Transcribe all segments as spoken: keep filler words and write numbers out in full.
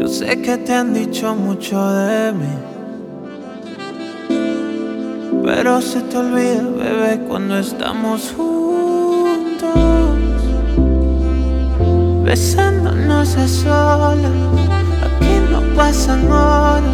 sé que te han dicho mucho de mí, pero se te olvida, bebé, cuando estamos juntos, besándonos a solas. Aquí no pasan horas.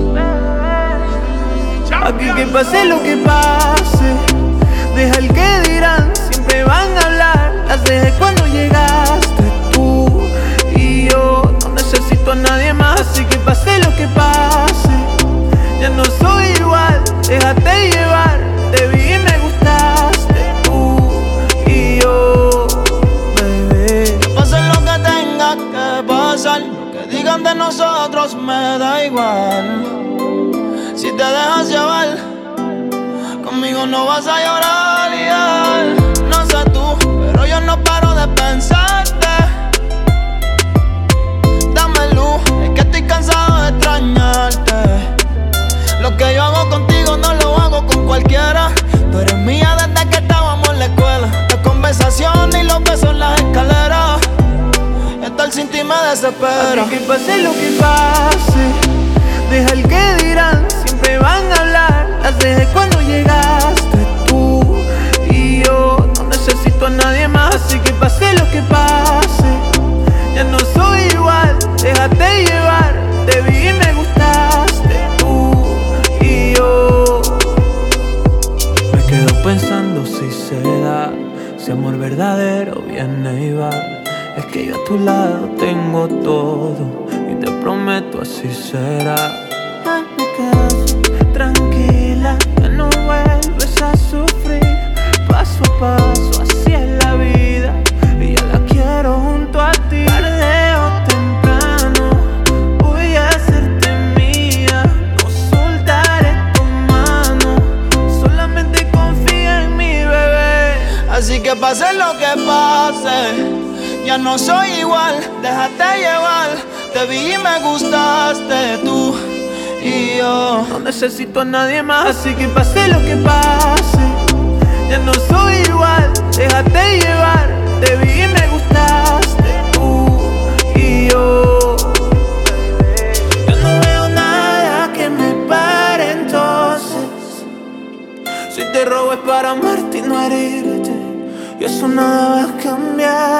Aquí que pase lo que pase, deja el que dirán, siempre van a hablar. Las dejé cuando llegaste tú y yo no necesito a nadie más. Así que pase lo que pase, ya no soy igual. Déjate llevar, te vi y me gustaste tú y yo, bebé. Que pase lo que tenga que pasar, lo que digan de nosotros me da igual. Si te dejas llevar, conmigo no vas a llorar, yeah. No sé tú, pero yo no paro de pensarte. Dame luz, es que estoy cansado de extrañarte. Lo que yo hago contigo no lo hago con cualquiera. Tú eres mía desde que estábamos en la escuela. Las conversaciones y los besos en las escaleras. Estar sin ti me desespera. Aquí que pase lo que pase, deja el que dirán, siempre van a hablar. Las dejé cuando llegaste tú y yo no necesito a nadie más. Así que pase lo que pase, ya no soy igual. Déjate llevar, te vi y me gustaste tú y yo. Me quedo pensando si se da, si amor verdadero viene y va. Es que yo a tu lado tengo todo y te prometo así será. Ay, me quedas tranquila, que no vuelves a sufrir. Paso a paso, así es la vida y ya la quiero junto a ti. Tarde o temprano voy a hacerte mía, no soltaré tu mano, solamente confía en mi bebé. Así que pase lo que pase, ya no soy igual, déjate llevar. Te vi y me gustaste tú y yo no necesito a nadie más. Así que pase lo que pase, ya no soy igual. Déjate llevar, te vi y me gustaste tú y yo. Yo no veo nada que me pare entonces. Si te robo es para amarte y no herirte, y eso nada va a cambiar.